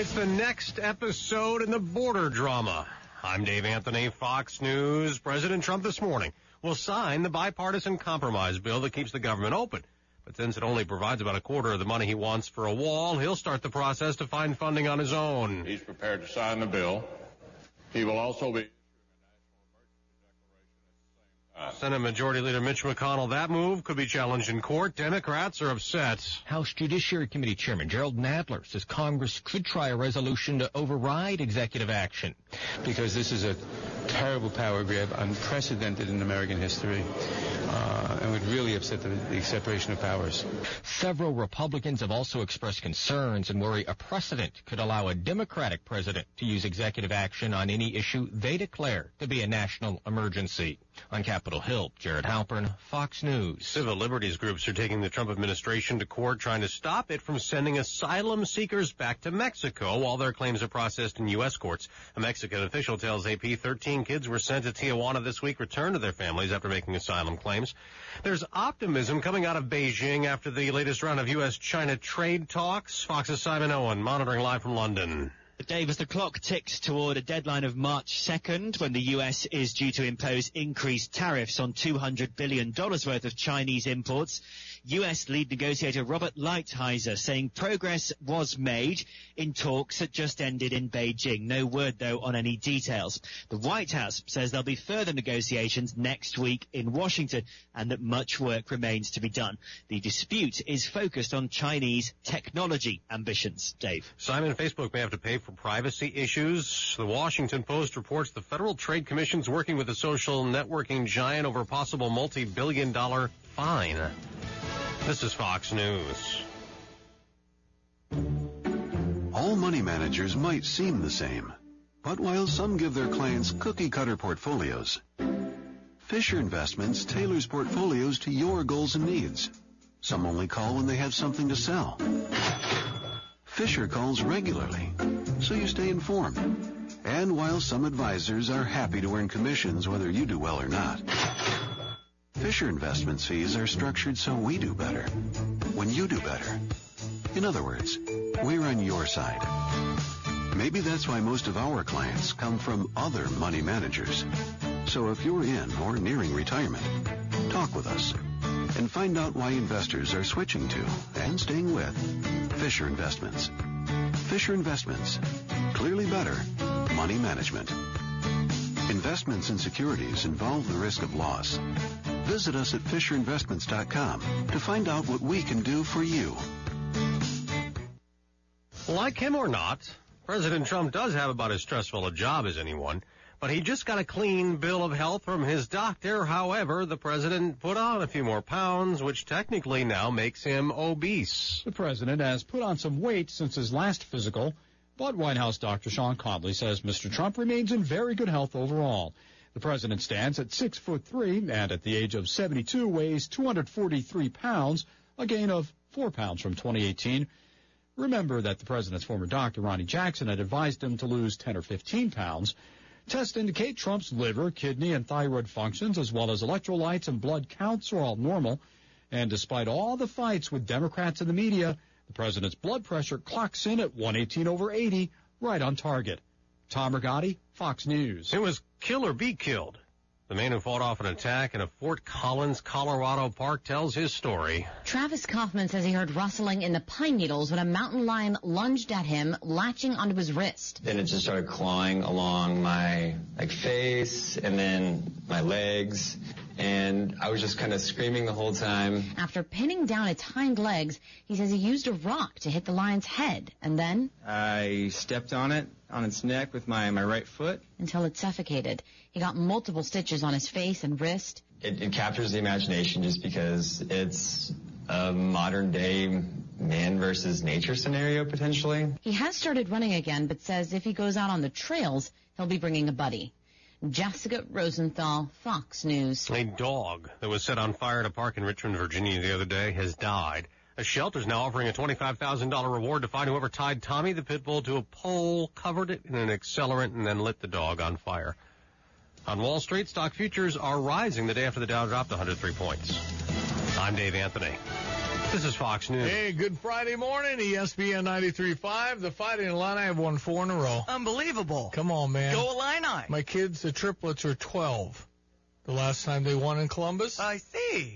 It's the next episode in the border drama. I'm Dave Anthony, Fox News. President Trump this morning will sign the bipartisan compromise bill that keeps the government open. But since it only provides about a quarter of the money he wants for a wall, he'll start the process to find funding on his own. He's prepared to sign the bill. He will also be Senate Majority Leader Mitch McConnell, that move could be challenged in court. Democrats are upset. House Judiciary Committee Chairman Gerald Nadler says Congress could try a resolution to override executive action. Because this is a terrible power grab, unprecedented in American history, and would really upset the separation of powers. Several Republicans have also expressed concerns and worry a precedent could allow a Democratic president to use executive action on any issue they declare to be a national emergency. On Capitol Hill, Jared Halpern, Fox News. Civil liberties groups are taking the Trump administration to court trying to stop it from sending asylum seekers back to Mexico while their claims are processed in U.S. courts. A Mexican official tells AP 13 kids were sent to Tijuana this week returned to their families after making asylum claims. There's optimism coming out of Beijing after the latest round of U.S.-China trade talks. Fox's Simon Owen monitoring live from London. Dave, as the clock ticks toward a deadline of March 2nd, when the U.S. is due to impose increased tariffs on $200 billion worth of Chinese imports, U.S. lead negotiator Robert Lighthizer saying progress was made in talks that just ended in Beijing. No word, though, on any details. The White House says there'll be further negotiations next week in Washington and that much work remains to be done. The dispute is focused on Chinese technology ambitions. Dave. Simon, Facebook may have to pay for privacy issues. The Washington Post reports the Federal Trade Commission's working with the social networking giant over a possible multi-billion-dollar fine. This is Fox News. All money managers might seem the same, but while some give their clients cookie-cutter portfolios, Fisher Investments tailors portfolios to your goals and needs. Some only call when they have something to sell. Fisher calls regularly, so you stay informed. And while some advisors are happy to earn commissions whether you do well or not, Fisher Investments fees are structured so we do better when you do better. In other words, we're on your side. Maybe that's why most of our clients come from other money managers. So if you're in or nearing retirement, talk with us and find out why investors are switching to and staying with Fisher Investments. Fisher Investments. Clearly better money management. Investments in securities involve the risk of loss. Visit us at FisherInvestments.com to find out what we can do for you. Like him or not, President Trump does have about as stressful a job as anyone. But he just got a clean bill of health from his doctor. However, the president put on a few more pounds, which technically now makes him obese. The president has put on some weight since his last physical, but White House Dr. Sean Conley says Mr. Trump remains in very good health overall. The president stands at 6'3" and at the age of 72 weighs 243 pounds, a gain of 4 pounds from 2018. Remember that the president's former doctor, Ronnie Jackson, had advised him to lose 10 or 15 pounds. Tests indicate Trump's liver, kidney, and thyroid functions, as well as electrolytes and blood counts, are all normal. And despite all the fights with Democrats and the media, the president's blood pressure clocks in at 118/80, right on target. Tom Rigotti, Fox News. It was kill or be killed. The man who fought off an attack in a Fort Collins, Colorado park tells his story. Travis Kaufman says he heard rustling in the pine needles when a mountain lion lunged at him, latching onto his wrist. Then it just started clawing along my face and then my legs. And I was just kind of screaming the whole time. After pinning down its hind legs, he says he used a rock to hit the lion's head. And then I stepped on its neck with my right foot. Until it suffocated. He got multiple stitches on his face and wrist. It captures the imagination just because it's a modern-day man versus nature scenario, potentially. He has started running again, but says if he goes out on the trails, he'll be bringing a buddy. Jessica Rosenthal, Fox News. A dog that was set on fire at a park in Richmond, Virginia the other day has died. A shelter's now offering a $25,000 reward to find whoever tied Tommy the pit bull to a pole, covered it in an accelerant, and then lit the dog on fire. On Wall Street, stock futures are rising the day after the Dow dropped 103 points. I'm Dave Anthony. This is Fox News. Hey, good Friday morning, ESPN 93.5. The Fighting Illini have won 4 in a row. Unbelievable. Come on, man. Go Illini. My kids, the triplets, are 12. The last time they won in Columbus. I see.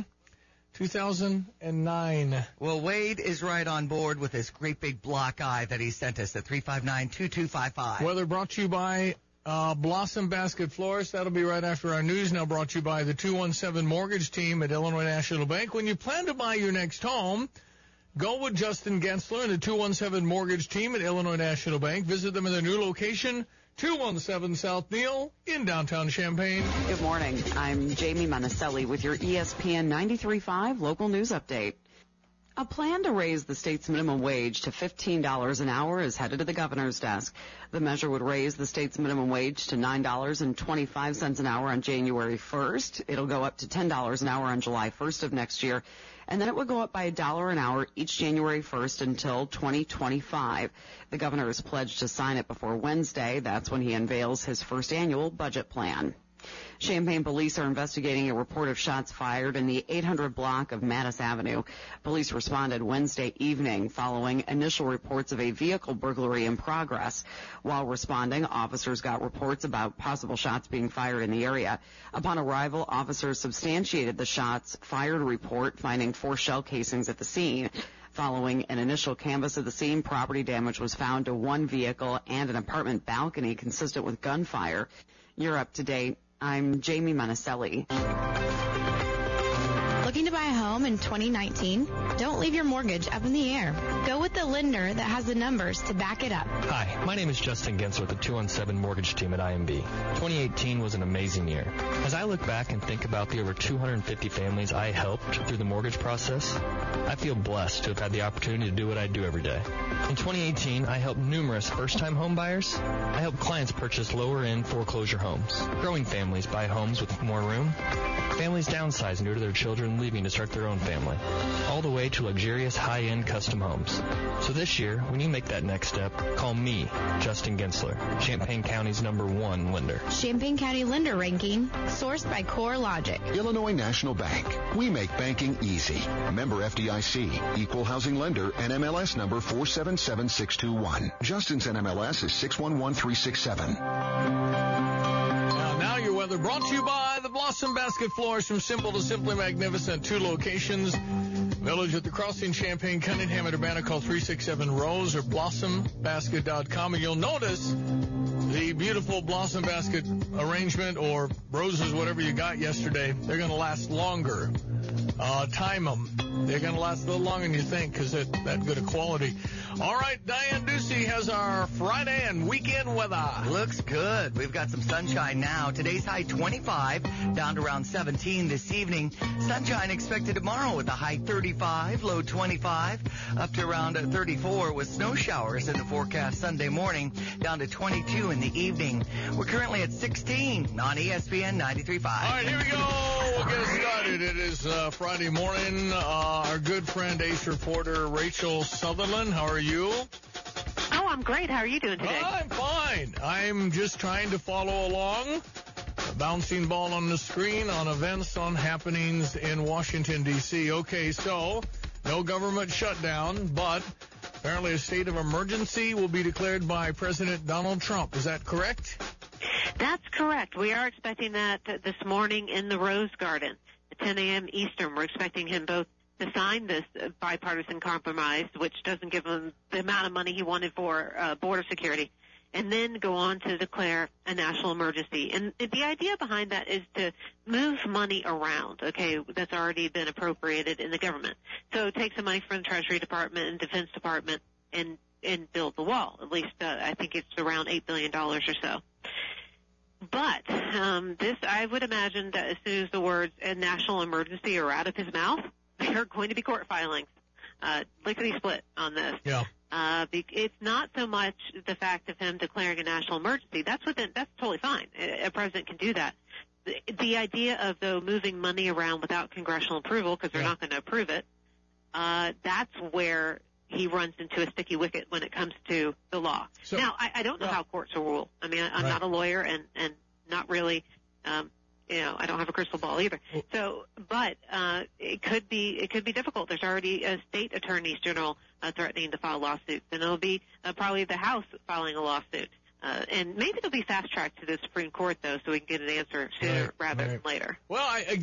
2009. Well, Wade is right on board with this great big block eye that he sent us at 359-2255. Weather brought to you by Blossom Basket Florist. That'll be right after our news. Now brought to you by the 217 Mortgage Team at Illinois National Bank. When you plan to buy your next home, go with Justin Gensler and the 217 Mortgage Team at Illinois National Bank. Visit them in their new location, 217 South Neal in downtown Champaign. Good morning. I'm Jamie Monticelli with your ESPN 93.5 local news update. A plan to raise the state's minimum wage to $15 an hour is headed to the governor's desk. The measure would raise the state's minimum wage to $9.25 an hour on January 1st. It'll go up to $10 an hour on July 1st of next year. And then it would go up by $1 an hour each January 1st until 2025. The governor is pledged to sign it before Wednesday. That's when he unveils his first annual budget plan. Champaign police are investigating a report of shots fired in the 800 block of Mattis Avenue. Police responded Wednesday evening following initial reports of a vehicle burglary in progress. While responding, officers got reports about possible shots being fired in the area. Upon arrival, officers substantiated the shots fired report, finding 4 shell casings at the scene. Following an initial canvass of the scene, property damage was found to 1 vehicle and an apartment balcony consistent with gunfire. You're up to date. I'm Jamie Monticelli. Looking to buy a home in 2019? Don't leave your mortgage up in the air. Go with the lender that has the numbers to back it up. Hi, my name is Justin Gensler with the 217 Mortgage Team at IMB. 2018 was an amazing year. As I look back and think about the over 250 families I helped through the mortgage process, I feel blessed to have had the opportunity to do what I do every day. In 2018, I helped numerous first-time home buyers. I helped clients purchase lower-end foreclosure homes. Growing families buy homes with more room. Families downsize due to their children leaving to start their own family. All the way to luxurious high-end custom homes. So this year, when you make that next step, call me, Justin Gensler, Champaign County's #1 lender. Champaign County Lender Ranking, sourced by CoreLogic. Illinois National Bank. We make banking easy. Member FDIC, Equal Housing Lender, NMLS number 477621. Justin's NMLS is 611367. Now your weather brought to you by the Blossom Basket Florist, from simple to simply magnificent. 2 locations. Village at the Crossing, Champaign, Cunningham, and Urbana. Call 367-ROSE or blossombasket.com. And you'll notice the beautiful Blossom Basket arrangement, or roses, whatever you got yesterday. They're going to last longer. Time them. They're going to last a little longer than you think because they're that good a quality. All right, Diane Ducey has our Friday and weekend weather. Looks good. We've got some sunshine now. Today's high 25, down to around 17 this evening. Sunshine expected tomorrow with a high 35, low 25, up to around 34 with snow showers in the forecast Sunday morning, down to 22 in the evening. We're currently at 16 on ESPN 93.5. All right, here we go. We'll get it started. It is Friday morning. Our good friend, ace reporter Rachel Sutherland. How are you? Oh, I'm great. How are you doing today? I'm fine. I'm just trying to follow along. A bouncing ball on the screen on events, on happenings in Washington, D.C. Okay, so no government shutdown, but apparently a state of emergency will be declared by President Donald Trump. Is that correct? That's correct. We are expecting that this morning in the Rose Garden at 10 a.m. Eastern. We're expecting him both to sign this bipartisan compromise, which doesn't give him the amount of money he wanted for border security, and then go on to declare a national emergency. And the idea behind that is to move money around, okay, that's already been appropriated in the government. So take some money from the Treasury Department and Defense Department and build the wall. At least I think it's around $8 billion or so. But this, I would imagine that as soon as the words national emergency are out of his mouth, there are going to be court filings, lickety split on this. Yeah. It's not so much the fact of him declaring a national emergency. That's totally fine. A president can do that. The idea of, though, moving money around without congressional approval, because they're not going to approve it, that's where he runs into a sticky wicket when it comes to the law. So, now, I don't know how courts will rule. I mean, I'm not a lawyer and not really I don't have a crystal ball either. So, but it could be difficult. There's already state attorneys general threatening to file lawsuits, and it'll be probably the House filing a lawsuit. And maybe it'll be fast-tracked to the Supreme Court, though, so we can get an answer sooner rather than later. Well,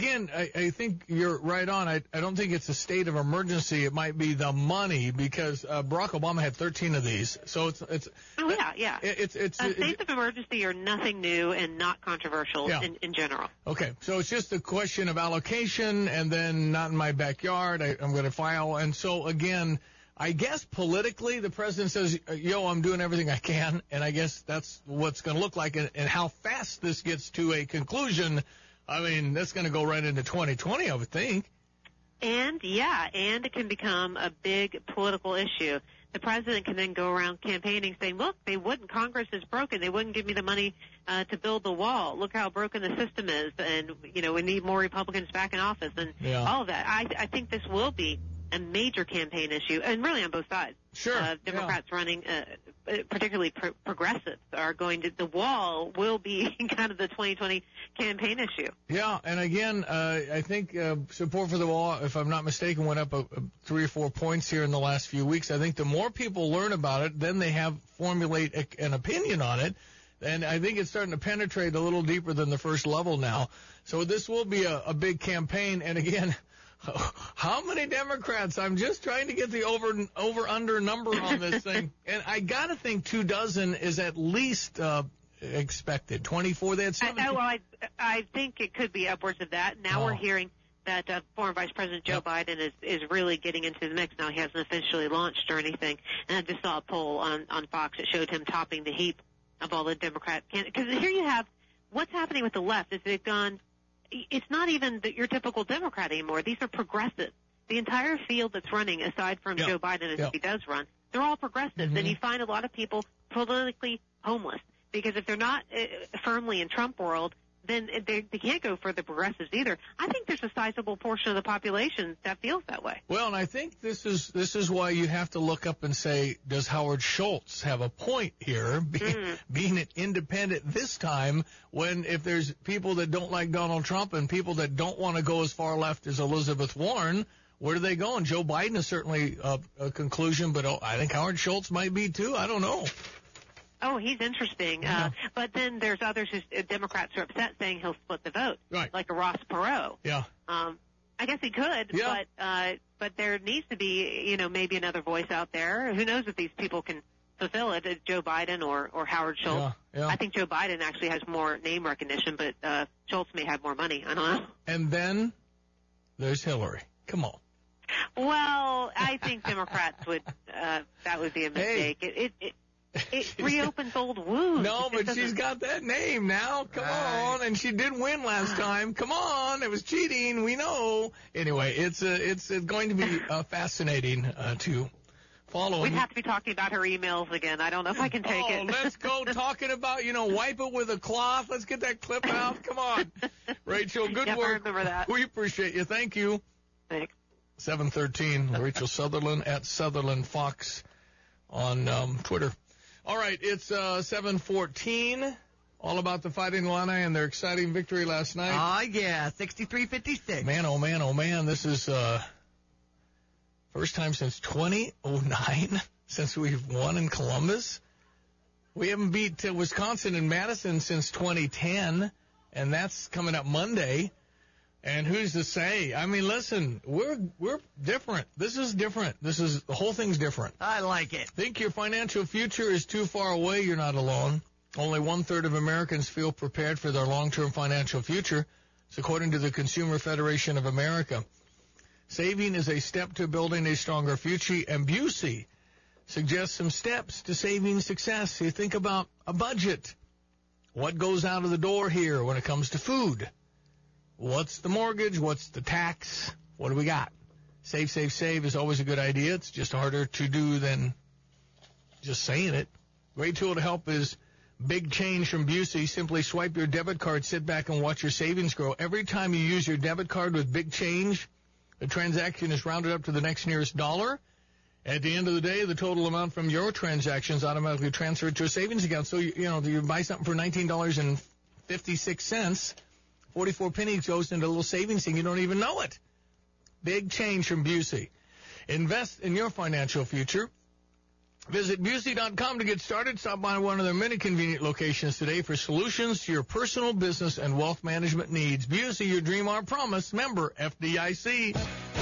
I think you're right on. I don't think it's a state of emergency. It might be the money, because Barack Obama had 13 of these. So it's. Oh yeah. It's states of emergency are nothing new and not controversial in general. Okay, so it's just a question of allocation, and then not in my backyard. I'm going to file, and so again. I guess politically the president says, I'm doing everything I can, and I guess that's what's going to look like. And how fast this gets to a conclusion, I mean, that's going to go right into 2020, I would think. And it can become a big political issue. The president can then go around campaigning saying, look, Congress is broken. They wouldn't give me the money to build the wall. Look how broken the system is, and, we need more Republicans back in office, and all of that. I think this will be a major campaign issue, and really on both sides. Sure. Democrats running, particularly progressives, are going to, the wall will be kind of the 2020 campaign issue. Yeah, and again, I think support for the wall, if I'm not mistaken, went up 3 or 4 points here in the last few weeks. I think the more people learn about it, then they formulate an opinion on it. And I think it's starting to penetrate a little deeper than the first level now. So this will be a big campaign. And again, how many Democrats? I'm just trying to get the over-under number on this thing. And I got to think 24 is at least expected. 24, they had 17. I think it could be upwards of that. Now we're hearing that former Vice President Joe Biden is really getting into the mix now. He hasn't officially launched or anything. And I just saw a poll on Fox that showed him topping the heap of all the Democrat candidates. Because here you have what's happening with the left is they've gone – it's not even your typical Democrat anymore. These are progressives. The entire field that's running, aside from Joe Biden, if he does run, they're all progressives. Mm-hmm. And you find a lot of people politically homeless because if they're not firmly in Trump world, then they can't go for the progressives either. I think there's a sizable portion of the population that feels that way. Well, and I think this is why you have to look up and say, does Howard Schultz have a point here, being an independent this time, when if there's people that don't like Donald Trump and people that don't want to go as far left as Elizabeth Warren, where do they go? And Joe Biden is certainly a conclusion, but I think Howard Schultz might be too. I don't know. Oh, he's interesting. But then there's others Democrats are upset saying he'll split the vote, like a Ross Perot. Yeah. I guess he could, but there needs to be, maybe another voice out there. Who knows if these people can fulfill it, Joe Biden or Howard Schultz. Yeah. I think Joe Biden actually has more name recognition, but Schultz may have more money. I don't know. And then there's Hillary. Come on. Well, I think Democrats would, that would be a mistake. It reopens old wounds. No, but she's got that name now. Come on. And she did win last time. Come on. It was cheating. We know. Anyway, it's going to be fascinating to follow. We'd have to be talking about her emails again. I don't know if I can take it. Let's go talking about, wipe it with a cloth. Let's get that clip out. Come on. Rachel, good work. I remember that. We appreciate you. Thank you. Thanks. 713, Rachel Sutherland at Sutherland Fox on Twitter. All right, it's 7:14. All about the Fighting Illini and their exciting victory last night. 63-56. Man, oh man, this is first time since 2009 since we've won in Columbus. We haven't beat Wisconsin and Madison since 2010, and that's coming up Monday. And who's to say? I mean, listen, we're different. This is different. The whole thing's different. I like it. Think your financial future is too far away? You're not alone. Only 1/3 of Americans feel prepared for their long-term financial future. It's according to the Consumer Federation of America. Saving is a step to building a stronger future, and Busey suggests some steps to saving success. You think about a budget. What goes out of the door here when it comes to food? What's the mortgage? What's the tax? What do we got? Save is always a good idea. It's just harder to do than just saying it. Great tool to help is Big Change from Busey. Simply swipe your debit card, sit back, and watch your savings grow. Every time you use your debit card with Big Change, the transaction is rounded up to the next nearest dollar. At the end of the day, the total amount from your transactions automatically transferred to a savings account. So, you buy something for $19.56. 44 pennies goes into a little savings thing. You don't even know it. Big change from Busey. Invest in your financial future. Visit Busey.com to get started. Stop by one of their many convenient locations today for solutions to your personal, business, and wealth management needs. Busey, your dream, our promise. Member FDIC.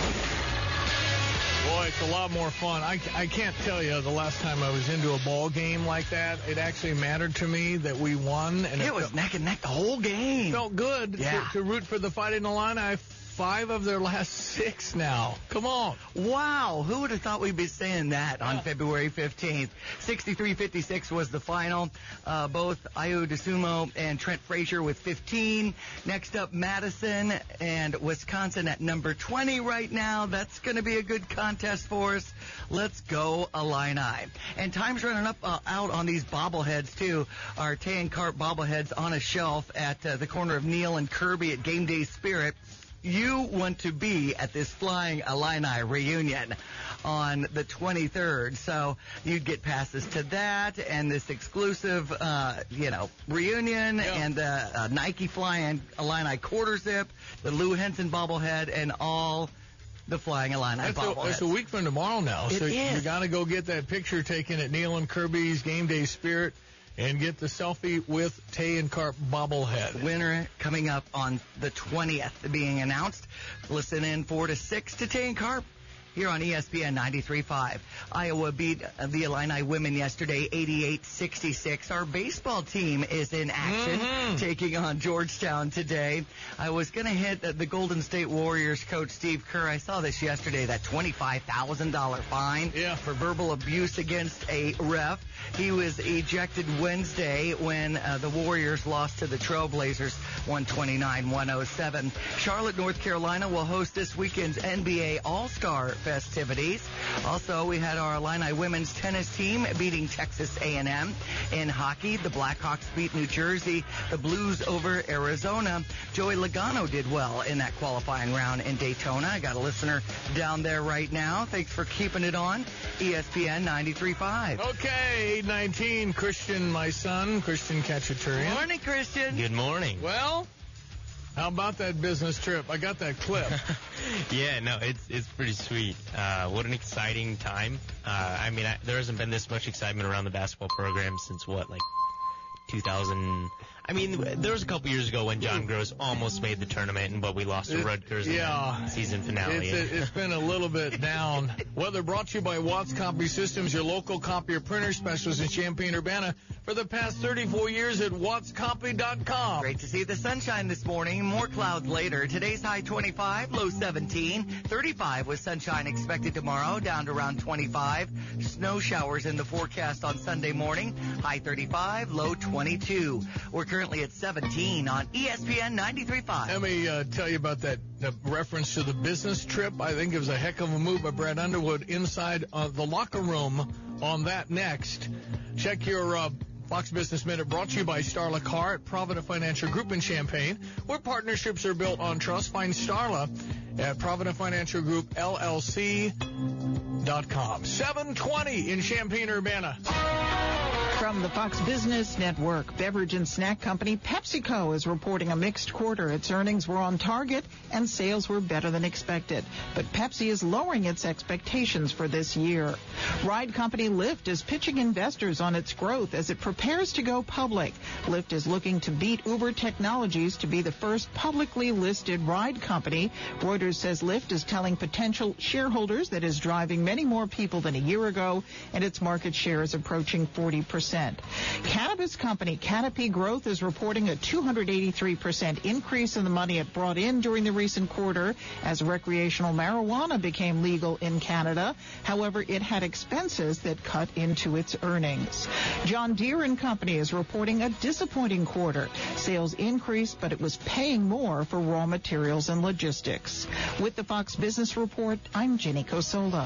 Boy, it's a lot more fun. I can't tell you the last time I was into a ball game like that. It actually mattered to me that we won. And it was neck and neck the whole game. Felt good to root for the Fighting Illini. 5 of their last 6 now. Come on. Wow. Who would have thought we'd be saying that on February 15th? 63-56 was the final. Both Ayo DeSumo and Trent Frazier with 15. Next up, Madison and Wisconsin at number 20 right now. That's going to be a good contest for us. Let's go Illini. And time's running out on these bobbleheads, too. Our Tay and Carp bobbleheads on a shelf at the corner of Neal and Kirby at Game Day Spirit. You want to be at this Flying Illini reunion on the 23rd, so you'd get passes to that and this exclusive, reunion and the Nike Flying Illini quarter zip, the Lou Henson bobblehead, and all the Flying Illini bobbleheads. It's a week from tomorrow now, so you got to go get that picture taken at Neal and Kirby's Game Day Spirit. And get the selfie with Tay and Carp bobblehead. Winner coming up on the 20th being announced. Listen in 4 to 6 to Tay and Carp here on ESPN 93.5. Iowa beat the Illini women yesterday 88-66. Our baseball team is in action, taking on Georgetown today. I was going to hit the Golden State Warriors coach Steve Kerr. I saw this yesterday, that $25,000 fine for verbal abuse against a ref. He was ejected Wednesday when the Warriors lost to the Trailblazers 129-107. Charlotte, North Carolina will host this weekend's NBA All-Star festivities. Also, we had our Illini women's tennis team beating Texas A&M. In hockey, the Blackhawks beat New Jersey, the Blues over Arizona. Joey Logano did well in that qualifying round in Daytona. I got a listener down there right now. Thanks for keeping it on ESPN 93.5. Okay, 8:19, Christian, my son, Christian Cacciaturian. Morning, Christian. Good morning. Well, how about that business trip? I got that clip. Yeah, no, it's pretty sweet. What an exciting time. There hasn't been this much excitement around the basketball program since 2000. There was a couple years ago when John Gross almost made the tournament, but we lost to Rutgers in the season finale. It's been a little bit down. Weather brought to you by Watts Copy Systems, your local copier printer specialist in Champaign-Urbana for the past 34 years at wattscopy.com. Great to see the sunshine this morning. More clouds later. Today's high 25, low 17. 35 with sunshine expected tomorrow, down to around 25. Snow showers in the forecast on Sunday morning. High 35, low 22. We're currently at 17 on ESPN 93.5. Let me tell you about that reference to the business trip. I think it was a heck of a move by Brad Underwood inside the locker room on that next. Check your Fox Business Minute brought to you by Starla Carr at Provident Financial Group in Champaign, where partnerships are built on trust. Find Starla at Provident Financial Group, LLC.com. 7:20 in Champaign-Urbana. From the Fox Business Network, beverage and snack company PepsiCo is reporting a mixed quarter. Its earnings were on target and sales were better than expected. But Pepsi is lowering its expectations for this year. Ride company Lyft is pitching investors on its growth as it prepares to go public. Lyft is looking to beat Uber Technologies to be the first publicly listed ride company. Reuters says Lyft is telling potential shareholders that is driving many more people than a year ago, and its market share is approaching 40%. Cannabis company Canopy Growth is reporting a 283% increase in the money it brought in during the recent quarter as recreational marijuana became legal in Canada. However, it had expenses that cut into its earnings. John Deere & Company is reporting a disappointing quarter. Sales increased, but it was paying more for raw materials and logistics. With the Fox Business Report, I'm Jenny Cosola.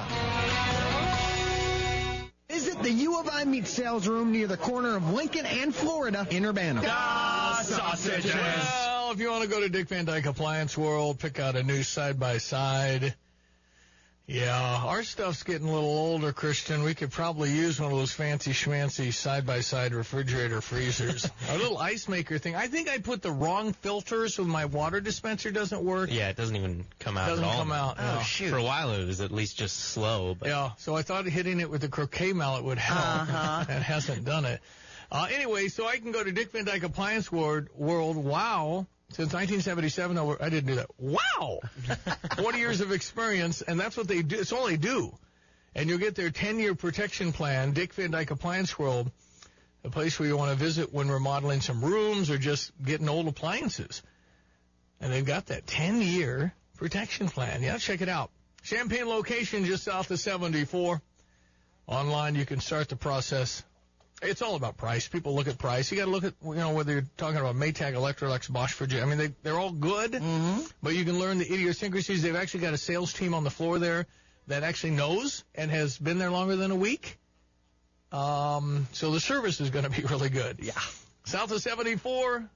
Visit the U of I Meat Sales Room near the corner of Lincoln and Florida in Urbana. Sausages! Well, if you want to go to Dick Van Dyke Appliance World, pick out a new side-by-side, Yeah, our stuff's getting a little older, Christian. We could probably use one of those fancy schmancy side-by-side refrigerator freezers. Our little ice maker thing. I think I put the wrong filters so my water dispenser doesn't work. Yeah, it doesn't even come out Doesn't at all. come out. Oh, shoot. For a while, it was at least just slow. But Yeah, so I thought hitting it with the croquet mallet would help. It hasn't done it. Anyway, so I can go to Dick Van Dyke Appliance World. Wow. Since 1977, I didn't do that. Wow! 40 years of experience, and that's what they do. It's all they do. And you'll get their 10-year protection plan, Dick Van Dyke Appliance World, a place where you want to visit when remodeling some rooms or just getting old appliances. And they've got that 10-year protection plan. Yeah, check it out. Champaign location just south of 74. Online, you can start the process. It's all about price. People look at price. You got to look at, whether you're talking about Maytag, Electrolux, Bosch, Fridge. I mean, they're all good, but you can learn the idiosyncrasies. They've actually got a sales team on the floor there that actually knows and has been there longer than a week. So the service is going to be really good. Yeah. South of 74,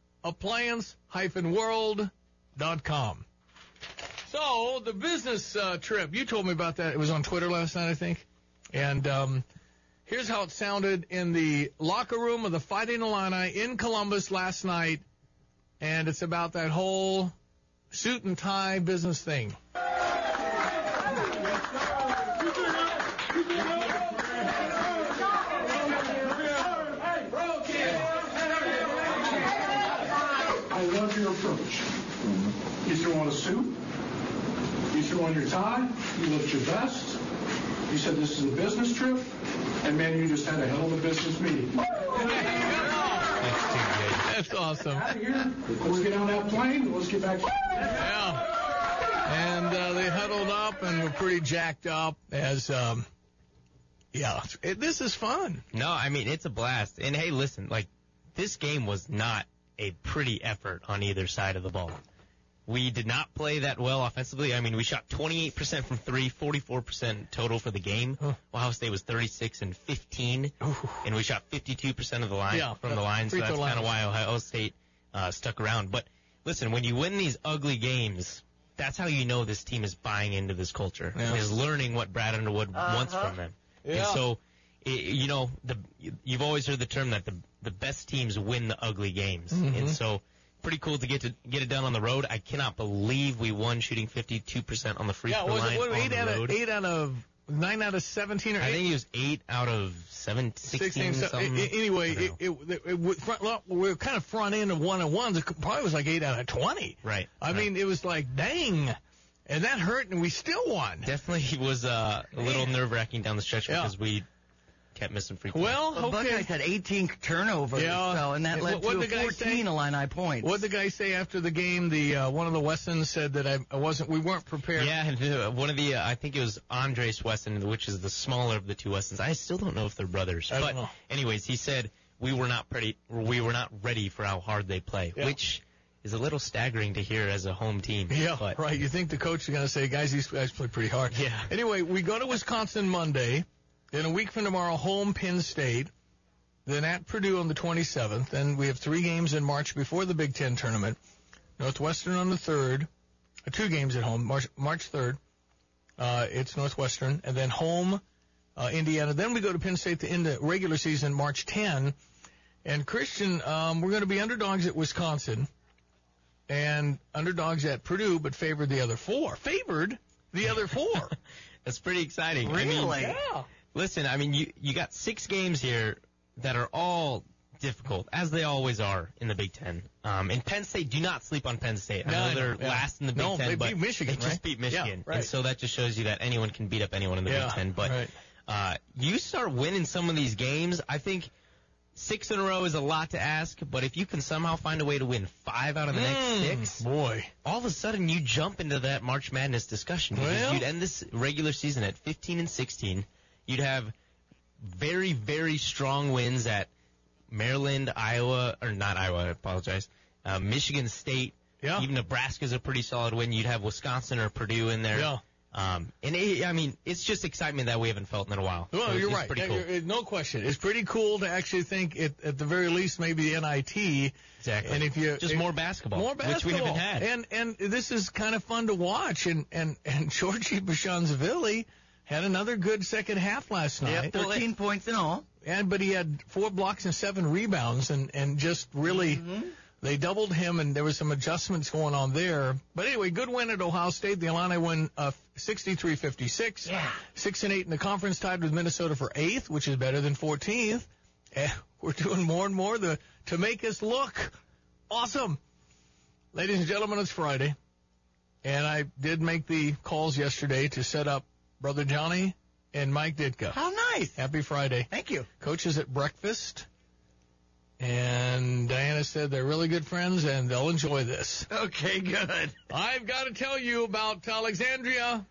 appliance-world.com. So the business trip, you told me about that. It was on Twitter last night, I think. And here's how it sounded in the locker room of the Fighting Illini in Columbus last night, and it's about that whole suit and tie business thing. I love your approach. You throw on a suit, you throw on your tie, you look your best. You said this is a business trip, and man, you just had a hell of a business meeting. That's awesome. Out of here. Let's get on that plane. Let's get back. Yeah. And they huddled up and were pretty jacked up as, this is fun. No, I mean, it's a blast. And, hey, listen, this game was not a pretty effort on either side of the ball. We did not play that well offensively. I mean, we shot 28% from three, 44% total for the game. Ohio State was 36-15, and we shot 52% of the line from the line. So that's kind of why Ohio State stuck around. But listen, when you win these ugly games, that's how you know this team is buying into this culture. Is learning what Brad Underwood wants from them. And so, you've always heard the term that the best teams win the ugly games, and so. Pretty cool to get it done on the road. I cannot believe we won shooting 52% on the free throw line on the road. 8 out of 9 out of 17 or 8? I think it was 8 out of 16 something. Anyway, we're kind of front end of one-on-ones. It probably was like 8 out of 20. Right. I mean, it was like, dang. And that hurt, and we still won. Definitely was a little nerve-wracking down the stretch because we kept missing free throws. Well, Buckeyes had 18 turnovers, and that led to 14 Illini points. What did the guy say after the game? The one of the Wessons said that we weren't prepared. Yeah, one of the, I think it was Andres Wesson, which is the smaller of the two Wessons. I still don't know if they're brothers. I don't know. Anyways, he said we were not ready for how hard they play, which is a little staggering to hear as a home team. Yeah, right. You think the coach is going to say, guys, these guys play pretty hard. Yeah. Anyway, we go to Wisconsin Monday. Then a week from tomorrow, home Penn State. Then at Purdue on the 27th. Then we have 3 games in March before the Big Ten tournament. Northwestern on the 3rd. 2 games at home, March 3rd. It's Northwestern. And then home Indiana. Then we go to Penn State to end the regular season March 10. And Christian, we're going to be underdogs at Wisconsin. And underdogs at Purdue, but favored the other 4. Favored the other 4. That's pretty exciting. Really? I mean, listen, I mean, you got 6 games here that are all difficult, as they always are in the Big Ten. And Penn State, do not sleep on Penn State. I know they're last in the Big Ten, they but beat Michigan, they just beat Michigan. Yeah, right. And so that just shows you that anyone can beat up anyone in the Big Ten. But you start winning some of these games, I think 6 in a row is a lot to ask, but if you can somehow find a way to win 5 out of the next 6, all of a sudden you jump into that March Madness discussion. Because you'd end this regular season at 15-16. You'd have very, very strong wins at Maryland, Iowa, or not Iowa, I apologize, Michigan State. Even Nebraska's a pretty solid win. You'd have Wisconsin or Purdue in there. It's just excitement that we haven't felt in a while. Well, So you're it's right. pretty cool. No question. It's pretty cool to actually think, at the very least, maybe the NIT. Exactly. And if more basketball, which we haven't had. And this is kind of fun to watch. And Georgie Bashanzavili had another good second half last night. 13 points in all. But he had 4 blocks and 7 rebounds, and just really. They doubled him, and there was some adjustments going on there. But anyway, good win at Ohio State. The Illini win 63-56. Yeah. 6-8 in the conference, tied with Minnesota for 8th, which is better than 14th. And we're doing more and more to make us look awesome. Ladies and gentlemen, it's Friday. And I did make the calls yesterday to set up Brother Johnny and Mike Ditka. How nice. Happy Friday. Thank you. Coach is at breakfast. And Diana said they're really good friends, and they'll enjoy this. Okay, good. I've got to tell you about Alexandria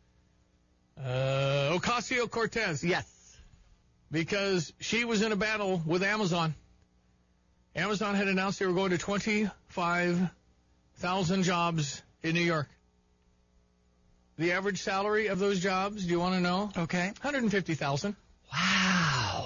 Ocasio-Cortez. Yes. Because she was in a battle with Amazon. Amazon had announced they were going to 25,000 jobs in New York. The average salary of those jobs, do you want to know? Okay. $150,000. Wow.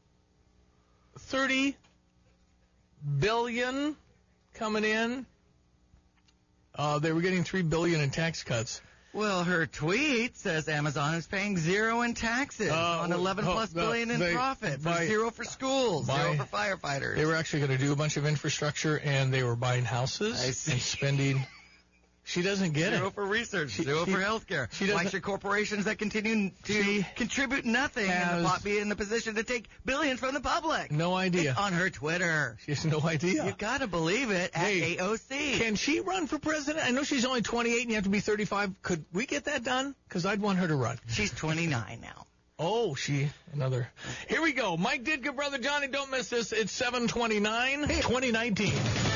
$30 billion coming in. They were getting $3 billion in tax cuts. Well, her tweet says Amazon is paying 0 in taxes on $11+ billion in profit, 0 for schools, 0 for firefighters. They were actually going to do a bunch of infrastructure, and they were buying houses and spending. She doesn't get 0 for research, 0 for healthcare. Why should corporations that continue to contribute nothing and be in the position to take billions from the public? No idea. It's on her Twitter. She has no idea. You've got to believe it at AOC. Can she run for president? I know she's only 28 and you have to be 35. Could we get that done? Because I'd want her to run. She's 29 now. Oh, another. Here we go. Mike Ditka, Brother Johnny, don't miss this. It's 7/29, 2019.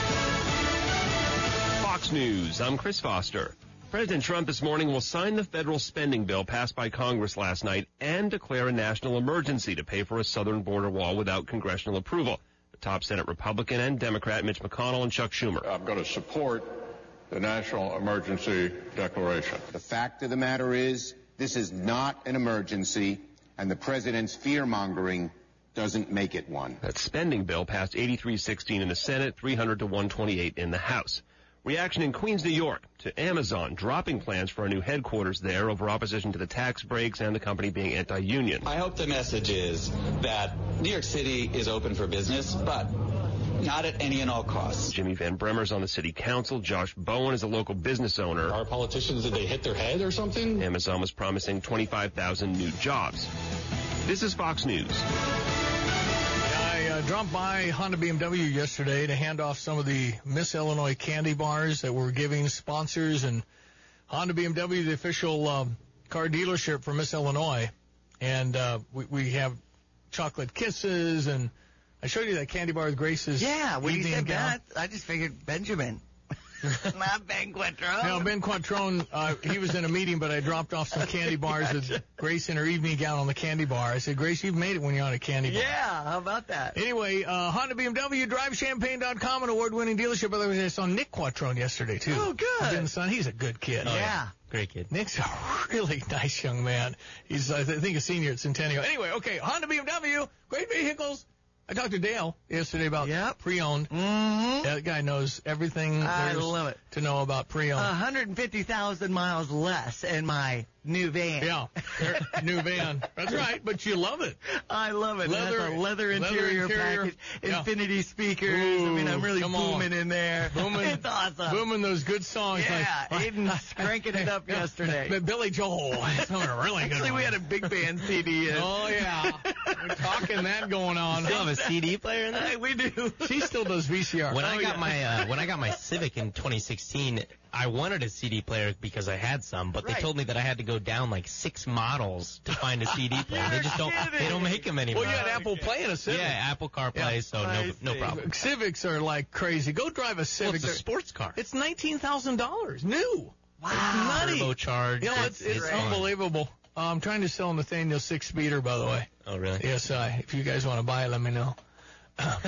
Fox News, I'm Chris Foster. President Trump this morning will sign the federal spending bill passed by Congress last night and declare a national emergency to pay for a southern border wall without congressional approval. The top Senate Republican and Democrat Mitch McConnell and Chuck Schumer. I'm going to support the national emergency declaration. The fact of the matter is, this is not an emergency, and the president's fear-mongering doesn't make it one. That spending bill passed 83-16 in the Senate, 300 to 128 in the House. Reaction in Queens, New York, to Amazon dropping plans for a new headquarters there over opposition to the tax breaks and the company being anti-union. I hope the message is that New York City is open for business, but not at any and all costs. Jimmy Van Bremmer's on the city council. Josh Bowen is a local business owner. Our politicians, did they hit their head or something? Amazon was promising 25,000 new jobs. This is Fox News. I dropped by Honda BMW yesterday to hand off some of the Miss Illinois candy bars that we're giving sponsors, and Honda BMW, the official car dealership for Miss Illinois, and we have chocolate kisses, and I showed you that candy bar with Grace's. Yeah, when you said gown. that, I just figured Benjamin. Not Ben Quattrone. No, Ben Quattrone, he was in a meeting, but I dropped off some candy bars with Grace in her evening gown on the candy bar. I said, Grace, you've made it when you're on a candy bar. Yeah, how about that? Anyway, Honda BMW, DriveChampaign.com, an award-winning dealership. By the way, I saw Nick Quattrone yesterday, too. Oh, good. In the sun. He's a good kid. Oh, yeah. Great kid. Nick's a really nice young man. He's, I think, a senior at Centennial. Anyway, okay, Honda BMW, great vehicles. I talked to Dale yesterday about pre-owned. Mm-hmm. That guy knows everything there's to know about pre-owned. 150,000 miles less in my new van. Yeah, new van. That's right, but you love it. I love it. It has a leather interior package, Infinity speakers. Ooh, I mean, I'm really booming in there. Booming, it's awesome. Booming those good songs. Yeah, Aiden's cranking it up yesterday. But Billy Joel, some really good Actually, ones. we had a big band CD in. Oh, yeah. We're talking that going on. Still have a CD player in there? We do. She still does VCR. When I got my Civic in 2016, I wanted a CD player because I had some, but they told me that I had to go down like 6 models to find a CD player. They just don't make them anymore. Well, you had Apple Play and a Civic. Yeah, Apple CarPlay, so no problem. Civics are like crazy. Go drive a Civic. Well, it's a sports car. It's $19,000 new. Wow. It's nutty. Turbocharged. You know, it's unbelievable. I'm trying to sell Nathaniel 6-speeder, by the way. Oh, really? Yes, if you guys want to buy it, let me know.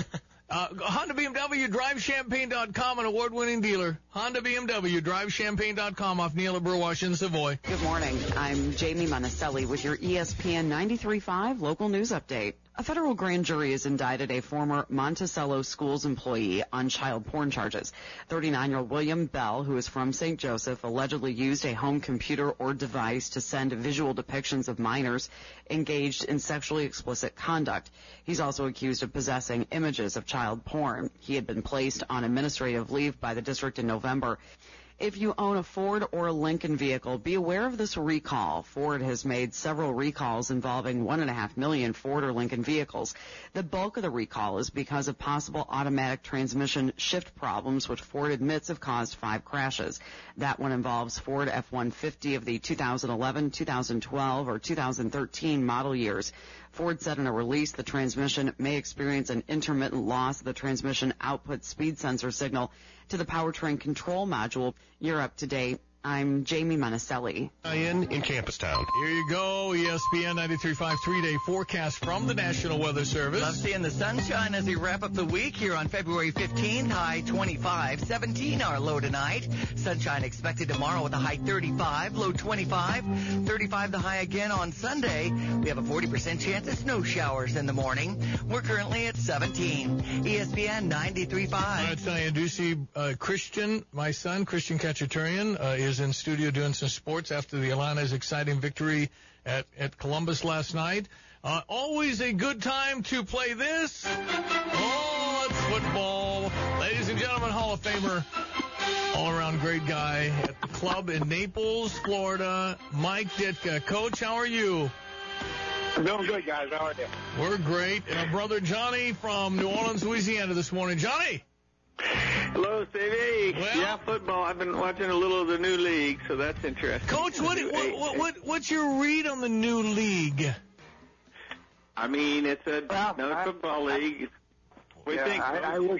Honda BMW, DriveChampaign.com, an award-winning dealer. Honda BMW, DriveChampaign.com off Neil Burwash in Savoy. Good morning. I'm Jamie Monticelli with your ESPN 93.5 local news update. A federal grand jury has indicted a former Monticello Schools employee on child porn charges. 39-year-old William Bell, who is from St. Joseph, allegedly used a home computer or device to send visual depictions of minors engaged in sexually explicit conduct. He's also accused of possessing images of child porn. He had been placed on administrative leave by the district in November. If you own a Ford or a Lincoln vehicle, be aware of this recall. Ford has made several recalls involving 1.5 million Ford or Lincoln vehicles. The bulk of the recall is because of possible automatic transmission shift problems, which Ford admits have caused 5 crashes. That one involves Ford F-150 of the 2011, 2012, or 2013 model years. Ford said in a release the transmission may experience an intermittent loss of the transmission output speed sensor signal to the powertrain control module. You're up to date. I'm Jamie Monticelli. In Campustown. Here you go, ESPN 93.5 3-day forecast from the National Weather Service. Love seeing the sunshine as we wrap up the week here on February 15th. High 25, 17 our low tonight. Sunshine expected tomorrow with a high 35, low 25. 35 the high again on Sunday. We have a 40% chance of snow showers in the morning. We're currently at 17. ESPN 93.5. I tell you, I do see Christian, my son, Christian Kachaturian, is in studio doing some sports after the Illini's exciting victory at Columbus last night. Always a good time to play this. Oh, it's football. Ladies and gentlemen, Hall of Famer, all-around great guy at the club in Naples, Florida, Mike Ditka. Coach, how are you? I'm doing good, guys. How are you? We're great. And our brother Johnny from New Orleans, Louisiana this morning. Johnny! Hello, Stevie. Well, yeah, football. I've been watching a little of the new league, so that's interesting. Coach, what's your read on the new league? I mean, it's another football league. What do you think?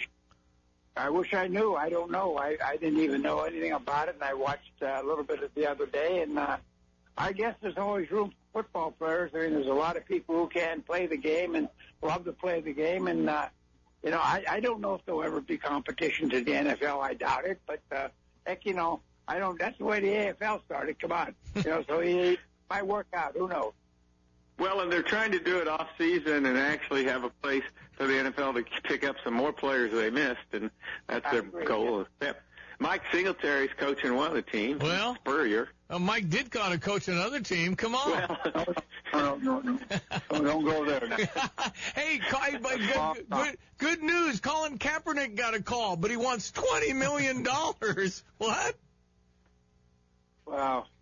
I wish I knew. I don't know. I didn't even know anything about it, and I watched a little bit of it the other day, and I guess there's always room for football players. I mean, there's a lot of people who can play the game and love to play the game, and you know, I don't know if there'll ever be competition to the NFL. I doubt it, but heck, you know, I don't. That's the way the AFL started. Come on, you know, so it might work out. Who knows? Well, and they're trying to do it off season and actually have a place for the NFL to pick up some more players they missed, and that's their goal. Yeah. Mike Singletary's coaching one of the teams. Well, Spurrier. Mike Ditka to coach another team. Come on. Well, no. Don't go there now. Hey, good news. Colin Kaepernick got a call, but he wants $20 million. What? Well,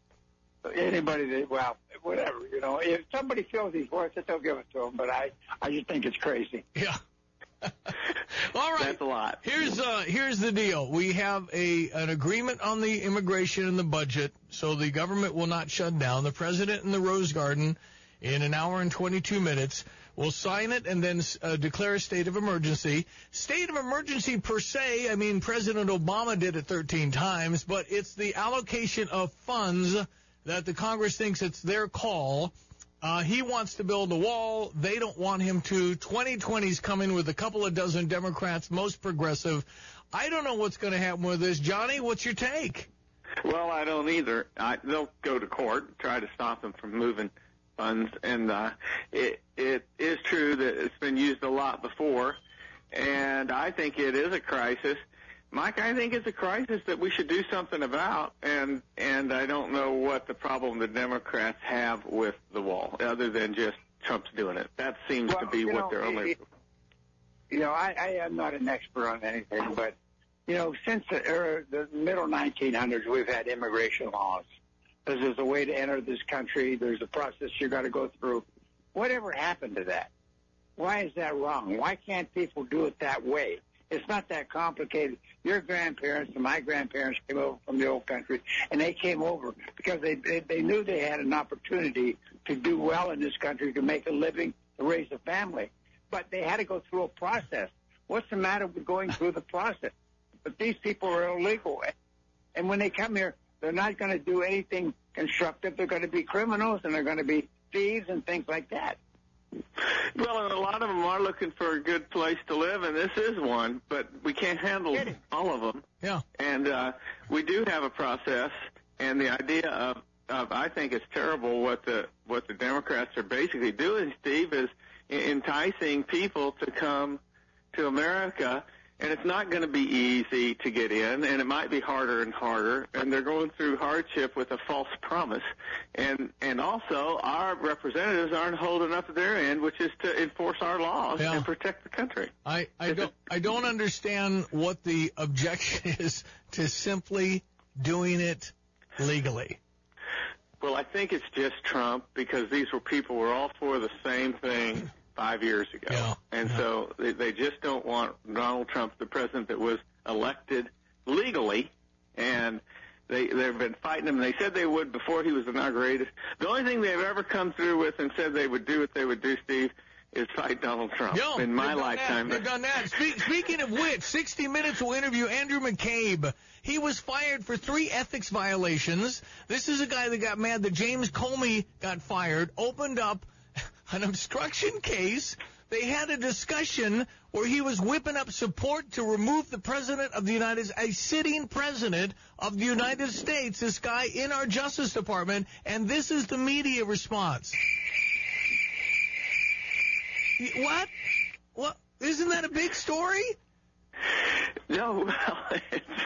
whatever, you know. If somebody feels he's worth it, they'll give it to him, but I just think it's crazy. Yeah. All right. That's a lot. Here's the deal. We have an agreement on the immigration and the budget, so the government will not shut down. The president in the Rose Garden in an hour and 22 minutes will sign it and then declare a state of emergency. State of emergency per se, I mean, President Obama did it 13 times, but it's the allocation of funds that the Congress thinks it's their call. He wants to build a wall. They don't want him to. 2020's coming with a couple of dozen Democrats, most progressive. I don't know what's going to happen with this. Johnny, what's your take? Well, I don't either. They'll go to court, try to stop them from moving funds, and it is true that it's been used a lot before, and I think it is a crisis. Mike, I think it's a crisis that we should do something about, and I don't know what the problem the Democrats have with the wall, other than just Trump's doing it. That seems to be what they're only... You know, I am not an expert on anything, but, you know, since the middle 1900s, we've had immigration laws. There's a way to enter this country. There's a process you got to go through. Whatever happened to that? Why is that wrong? Why can't people do it that way? It's not that complicated. Your grandparents and my grandparents came over from the old country, and they came over because they knew they had an opportunity to do well in this country, to make a living, to raise a family. But they had to go through a process. What's the matter with going through the process? But these people are illegal. And when they come here, they're not going to do anything constructive. They're going to be criminals, and they're going to be thieves and things like that. Well, and a lot of them are looking for a good place to live, and this is one, but we can't handle all of them. Yeah. And we do have a process, and the idea of I think it's terrible what the Democrats are basically doing, Steve, is enticing people to come to America, and it's not going to be easy to get in, and it might be harder and harder, and they're going through hardship with a false promise. And also, our representatives aren't holding up their end, which is to enforce our laws and protect the country. I don't understand what the objection is to simply doing it legally. Well, I think it's just Trump, because these people were all for the same thing 5 years ago. So they just don't want Donald Trump, the president that was elected legally, and they've been fighting him. They said they would before he was inaugurated. The only thing they've ever come through with and said they would do what they would do, Steve, is fight Donald Trump in my lifetime. They've done that. Speaking of which, 60 Minutes will interview Andrew McCabe. He was fired for 3 ethics violations. This is a guy that got mad that James Comey got fired, opened up an obstruction case. They had a discussion where he was whipping up support to remove the president of the United States, a sitting president of the United States, this guy in our Justice Department, and this is the media response. What? What? Isn't that a big story? No, well,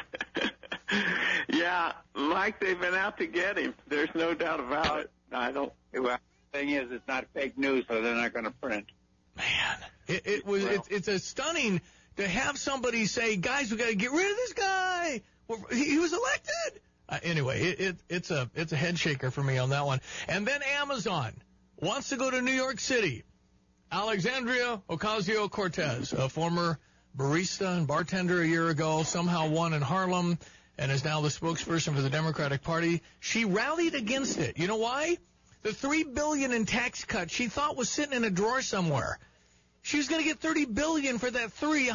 yeah, Mike, they've been out to get him. There's no doubt about it. Well, the thing is, it's not fake news, so they're not going to print. Man, it's a stunning to have somebody say, guys, we got to get rid of this guy. Well, he was elected. Anyway, it's a head shaker for me on that one. And then Amazon wants to go to New York City. Alexandria Ocasio-Cortez, a former barista and bartender a year ago, somehow won in Harlem and is now the spokesperson for the Democratic Party. She rallied against it. You know why? The $3 billion in tax cuts she thought was sitting in a drawer somewhere. She was going to get $30 billion for that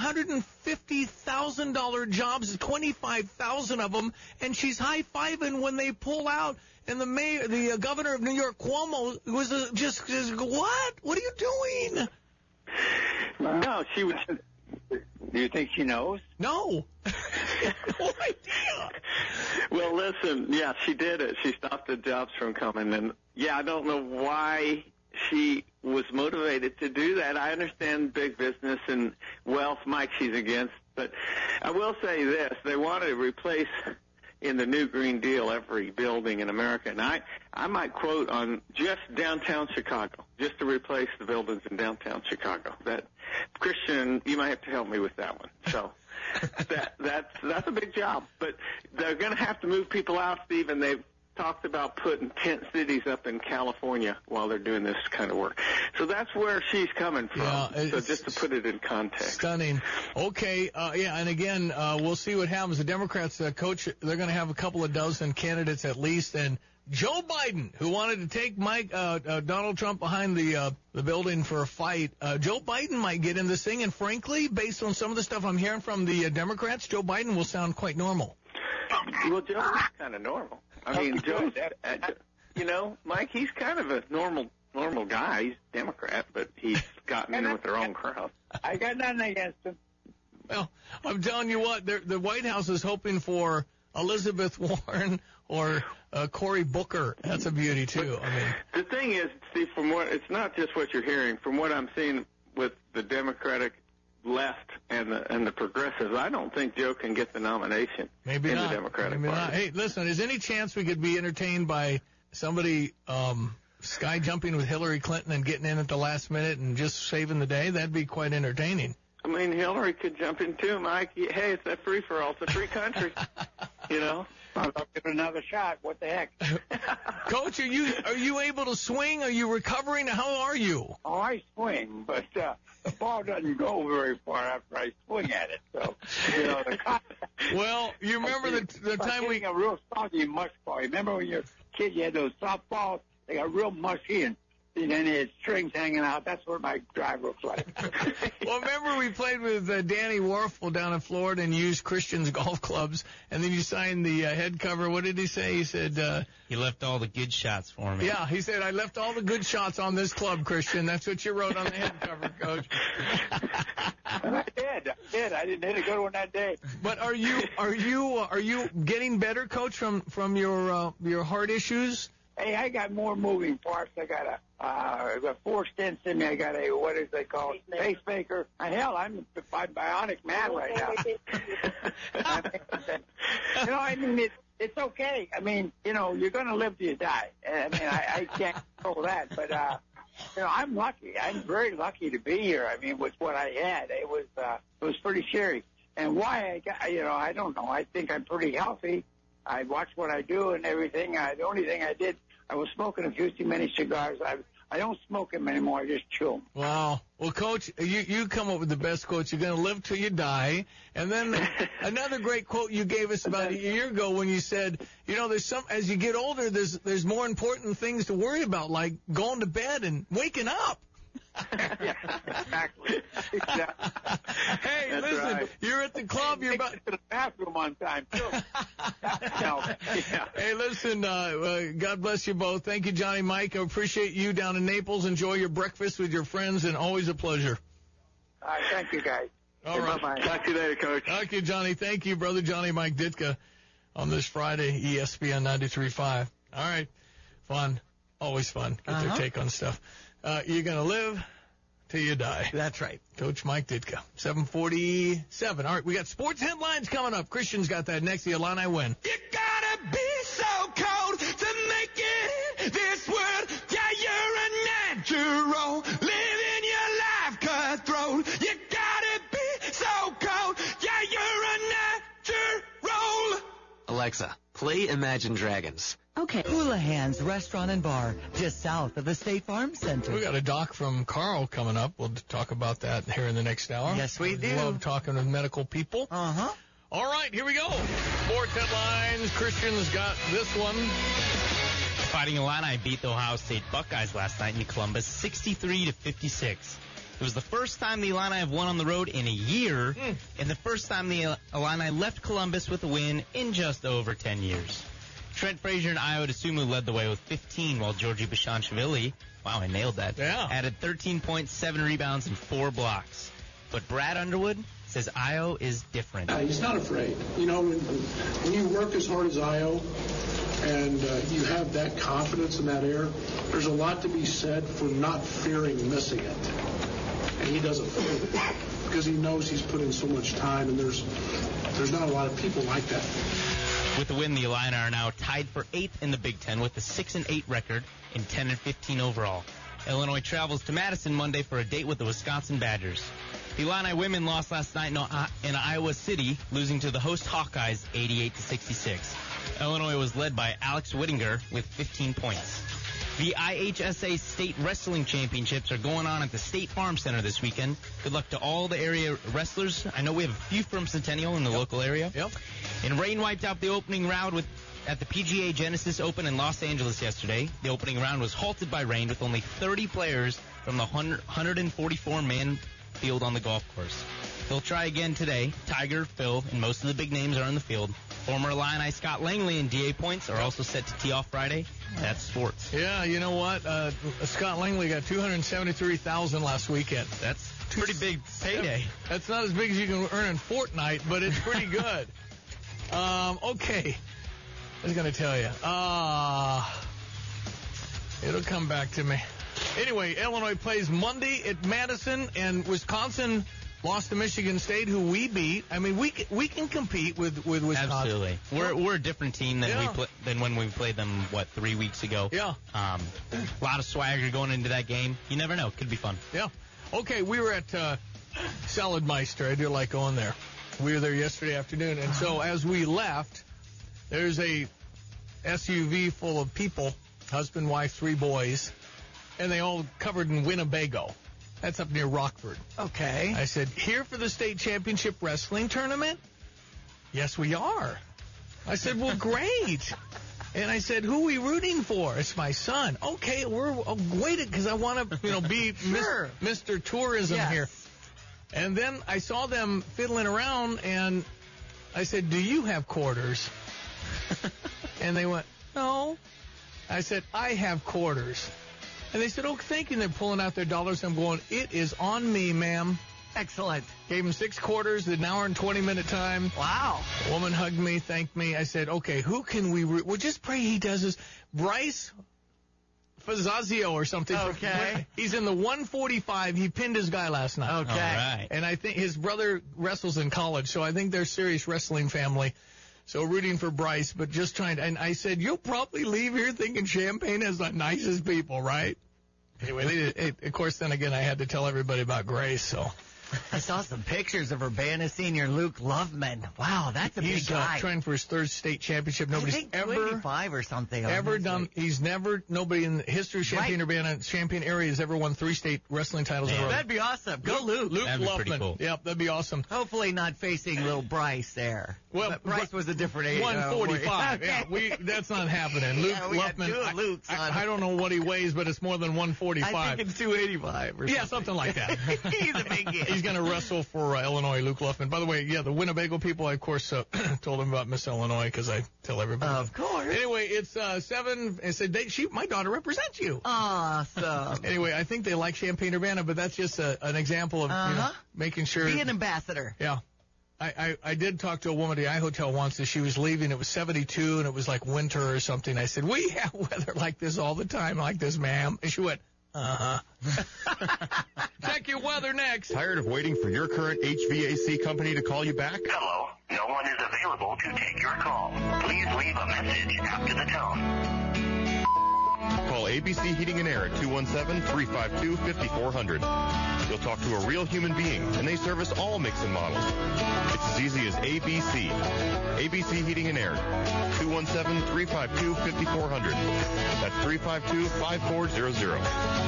$150,000 jobs, 25,000 of them, and she's high-fiving when they pull out. And the governor of New York, Cuomo, was just what? What are you doing? No, she was. Do you think she knows? No. No idea. Well, listen, yeah, she did it. She stopped the jobs from coming. And, yeah, I don't know why she was motivated to do that. I understand big business and wealth, Mike, she's against. But I will say this. They want to replace, in the new Green Deal, every building in America. And I might quote on just downtown Chicago, just to replace the buildings in downtown Chicago. That, Christian, you might have to help me with that one. So that's a big job. But they're going to have to move people out, Steve, and they've talked about putting tent cities up in California while they're doing this kind of work. So that's where she's coming from. Yeah, so just to put it in context. Stunning. Okay, and again, we'll see what happens. The Democrats, coach, they're going to have a couple of dozen candidates at least, and Joe Biden, who wanted to take Donald Trump behind the building for a fight, Joe Biden might get in this thing, and frankly, based on some of the stuff I'm hearing from the Democrats, Joe Biden will sound quite normal. Well, Joe's kind of normal. I mean, Joe's, Mike, he's kind of a normal guy. He's a Democrat, but he's gotten in with their own crowd. I got nothing against him. Well, I'm telling you what, the White House is hoping for Elizabeth Warren or Cory Booker. That's a beauty, too. I mean, the thing is, Steve, it's not just what you're hearing. From what I'm seeing with the Democratic left and the progressives, I don't think Joe can get the nomination in the Democratic Party. Not. Hey, listen, is any chance we could be entertained by somebody sky jumping with Hillary Clinton and getting in at the last minute and just saving the day? That'd be quite entertaining. I mean, Hillary could jump in too, Mike. Hey, it's a free-for-all. It's a free country. I'll give it another shot. What the heck? Coach, are you able to swing? Are you recovering? How are you? Oh, I swing, but the ball doesn't go very far after I swing at it. So, well, you remember the time we a real soggy mush ball. Remember when you're a kid, you had those softballs? They got real mushy, and seen any strings hanging out. That's what my drive looks like. Well, remember we played with Danny Warfel down in Florida and used Christian's golf clubs, and then you signed the head cover. What did he say? He said... he left all the good shots for me. Yeah, he said, I left all the good shots on this club, Christian. That's what you wrote on the head cover, Coach. I did. I didn't hit a good one that day. But are you getting better, Coach, from your heart issues? Hey, I got more moving parts. I got I got 4 stents in me. I got a, what is they call it, pacemaker. Hell, I'm a bionic man right now. I mean, it's okay. I mean, you're going to live till you die. I mean, I can't control that. But, I'm lucky. I'm very lucky to be here. I mean, with what I had, it was pretty scary. And why I got, I don't know. I think I'm pretty healthy. I watch what I do and everything. The only thing I did, I was smoking a few too many cigars. I don't smoke them anymore. I just chew them. Wow. Well, Coach, you come up with the best quotes. You're going to live till you die. And then another great quote you gave us about a year ago when you said, there's as you get older, there's more important things to worry about, like going to bed and waking up. Yeah, exactly. Hey, That's listen, right. You're at the club. You're about to the bathroom on time, too. Hey, listen, God bless you both. Thank you, Johnny Mike. I appreciate you down in Naples. Enjoy your breakfast with your friends, and always a pleasure. All right, thank you, guys. All right. Bye-bye. Talk to you later, Coach. Thank you, Johnny. Thank you, brother Johnny Mike Ditka, on this Friday, ESPN 93.5. All right. Fun. Always fun. Get their take on stuff. You're going to live till you die. That's right. Coach Mike Ditka, 7:47. All right, we got sports headlines coming up. Christian's got that next. The Illini win. You gotta be so cold to make it in this world. Yeah, you're a natural, living your life cutthroat. You gotta be so cold. Yeah, you're a natural. Alexa, play Imagine Dragons. Okay. Houlihan's Restaurant and Bar, just south of the State Farm Center. We got a doc from Carl coming up. We'll talk about that here in the next hour. Yes, we do. Love talking with medical people. Uh-huh. All right, here we go. Sports headlines. Christian's got this one. Fighting Illini beat the Ohio State Buckeyes last night in Columbus, 63-56. It was the first time the Illini have won on the road in a year, and the first time the Illini left Columbus with a win in just over 10 years. Trent Frazier and Ayo Dosunmu led the way with 15, while Georgie Bashanchevili, wow, I nailed that, added 13 points, 7 rebounds, and 4 blocks. But Brad Underwood says Ayo is different. He's not afraid. When you work as hard as Ayo and you have that confidence in that air, there's a lot to be said for not fearing missing it. And he doesn't fear it because he knows he's put in so much time, and there's not a lot of people like that. With the win, the Illini are now tied for 8th in the Big Ten with a 6-8 record and 10-15 overall. Illinois travels to Madison Monday for a date with the Wisconsin Badgers. The Illini women lost last night in Iowa City, losing to the host Hawkeyes 88-66. Illinois was led by Alex Whittinger with 15 points. The IHSA State Wrestling Championships are going on at the State Farm Center this weekend. Good luck to all the area wrestlers. I know we have a few from Centennial in the local area. Yep. And rain wiped out the opening round at the PGA Genesis Open in Los Angeles yesterday. The opening round was halted by rain with only 30 players from the 144-man field on the golf course. They'll try again today. Tiger, Phil, and most of the big names are in the field. Former Illini Scott Langley and D.A. Points are also set to tee off Friday. That's sports. Yeah, you know what? Scott Langley got $273,000 last weekend. That's pretty big payday. That's not as big as you can earn in Fortnite, but it's pretty good. Okay. I was going to tell you. It'll come back to me. Anyway, Illinois plays Monday at Madison, and Wisconsin lost to Michigan State, who we beat. I mean, we can compete with Wisconsin. Absolutely. We're a different team than when we played them 3 weeks ago. Yeah. A lot of swagger going into that game. You never know. Could be fun. Yeah. Okay, we were at Saladmeister. I do like going there. We were there yesterday afternoon, and so as we left, there's a SUV full of people, husband, wife, 3 boys, and they all covered in Winnebago. That's up near Rockford. Okay. I said, here for the state championship wrestling tournament? Yes, we are. I said, well, great. And I said, who are we rooting for? It's my son. Okay, we're waiting because I want to, be Sure. Mr. Tourism here. And then I saw them fiddling around, and I said, do you have quarters? And they went, no. I said, I have quarters. And they said, oh, thank you. And they're pulling out their dollars. I'm going, it is on me, ma'am. Excellent. Gave him 6 quarters, an hour and 20-minute time. Wow. A woman hugged me, thanked me. I said, okay, who can we well, just pray he does this. Bryce Fazazio or something. Okay. He's in the 145. He pinned his guy last night. Okay. All right. And I think his brother wrestles in college, so I think they're a serious wrestling family. So rooting for Bryce, but just trying to, and I said, you'll probably leave here thinking Champaign has the nicest people, right? Anyway, of course, then again, I had to tell everybody about Grace, so. I saw some pictures of Urbana senior Luke Loveman. Wow, that's a big guy. He's trying for his 3rd state championship. Nobody's I think ever 285 or something. Ever done. He's never. Nobody in the history of Champaign-Urbana, Champaign area has ever won 3 state wrestling titles in a row. That'd be awesome. Go Luke. Luke That'd be Loveman. pretty cool. Yep, that'd be awesome. Hopefully not facing little Bryce there. Well, but Bryce was a different age. 145. Okay. Yeah, that's not happening. Luke Loveman. I don't know what he weighs, but it's more than 145. I think it's 285 or something. Something like that. He's a big kid. He's going to wrestle for Illinois, Luke Loveman. By the way, the Winnebago people, I, of course, told him about Miss Illinois because I tell everybody. Of course. Anyway, it's 7. I said, my daughter represents you. Awesome. Anyway, I think they like Champaign-Urbana, but that's just an example of making sure. Be an ambassador. Yeah. I did talk to a woman at the iHotel once as she was leaving. It was 72, and it was like winter or something. I said, we have weather like this all the time, like this, ma'am. And she went, Check your weather next. Tired of waiting for your current HVAC company to call you back? Hello. No one is available to take your call. Please leave a message after the tone. Call ABC Heating and Air at 217-352-5400. You'll talk to a real human being, and they service all makes and models. It's as easy as ABC. ABC Heating and Air, 217-352-5400. That's 352-5400.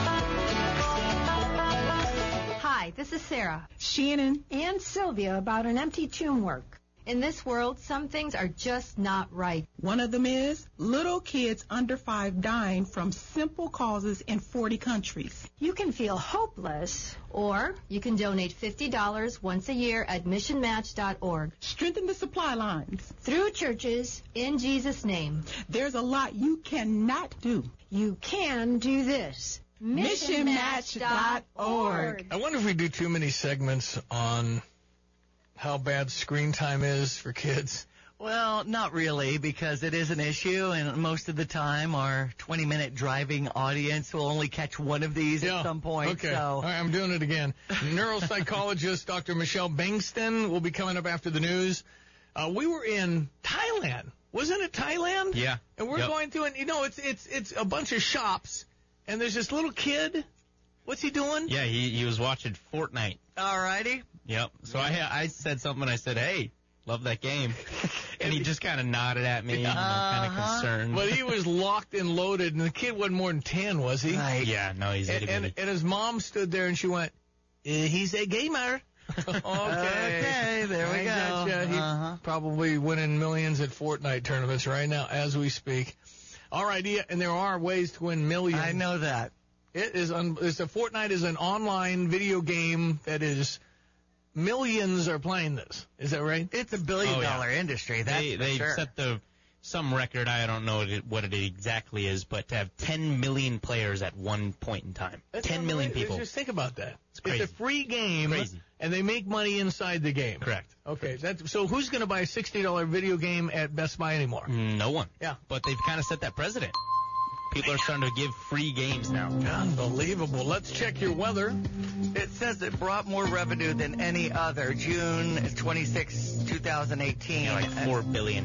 Hi, this is Sarah, Shannon, and Sylvia about an empty tomb work. In this world, some things are just not right. One of them is little kids under 5 dying from simple causes in 40 countries. You can feel hopeless, or you can donate $50 once a year at missionmatch.org. Strengthen the supply lines. Through churches, in Jesus' name. There's a lot you cannot do. You can do this. missionmatch.org. I wonder if we do too many segments on how bad screen time is for kids. Well, not really, because it is an issue, and most of the time our 20-minute driving audience will only catch one of these at some point. Okay. So. All right, I'm doing it again. Neuropsychologist Dr. Michelle Bankston will be coming up after the news. We were in Thailand. Wasn't it Thailand? Yeah. And we're going through, and it's a bunch of shops, and there's this little kid. What's he doing? Yeah, he was watching Fortnite. All righty. Yep. So I said something. I said, hey, love that game. And he just kind of nodded at me, kind of concerned. But he was locked and loaded, and the kid wasn't more than 10, was he? Right. Yeah, no, he's and his mom stood there, and she went, he's a gamer. Okay, there we go. Gotcha. He's probably winning millions at Fortnite tournaments right now as we speak. All right, and there are ways to win millions. I know that. Fortnite is an online video game that is millions are playing this. Is that right? It's $1 billion industry. That's they for sure. set some record. I don't know what it exactly is, but to have 10 million players at one point in time. That's 10 million people. Just think about that. It's crazy. It's a free game, and they make money inside the game. Correct. Okay. So who's going to buy a $60 video game at Best Buy anymore? No one. Yeah. But they've kind of set that precedent. People are starting to give free games now. Unbelievable. Let's check your weather. It says it brought more revenue than any other. June 26, 2018. Yeah, like $4 billion.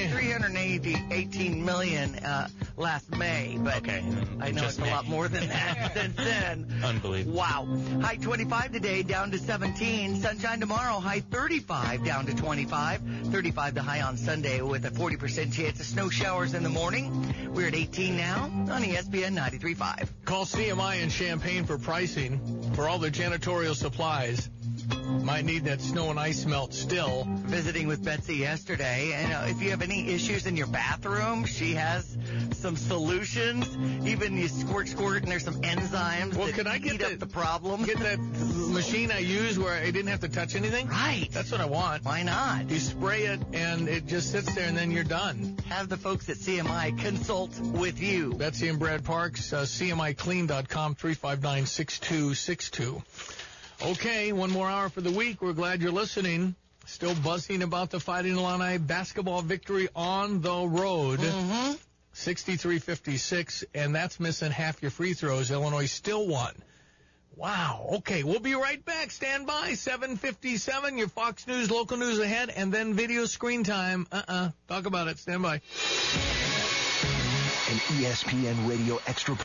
318 million last May, but I know it's a lot more than that since then. Unbelievable. Wow. High 25 today, down to 17. Sunshine tomorrow, high 35, down to 25. 35 the high on Sunday with a 40% chance of snow showers in the morning. We're at 18 now on ESPN 93.5. Call CMI in Champaign for pricing for all their janitorial supplies. My Might need that snow and ice melt still. Visiting with Betsy yesterday, and if you have any issues in your bathroom, she has some solutions. Even you squirt, and there's some enzymes that eat up the problem. Get that machine I use where I didn't have to touch anything? Right. That's what I want. Why not? You spray it, and it just sits there, and then you're done. Have the folks at CMI consult with you. Betsy and Brad Parks, CMIClean.com, 359-6262. Okay, one more hour for the week. We're glad you're listening. Still buzzing about the Fighting Illini basketball victory on the road. 63-56, and that's missing half your free throws. Illinois still won. Wow. Okay, we'll be right back. Stand by. 7:57, your Fox News local news ahead, and then video screen time. Talk about it. Stand by. An ESPN Radio Extra